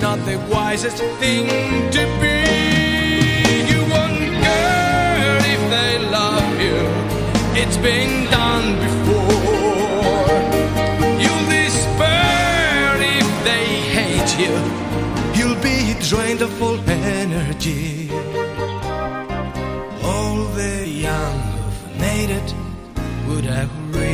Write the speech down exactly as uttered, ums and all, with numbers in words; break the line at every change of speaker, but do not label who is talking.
not the wisest thing to be. You want girl if they love you, it's been done before. You'll despair if they hate you, you'll be drained of all energy. All the young who've made it would have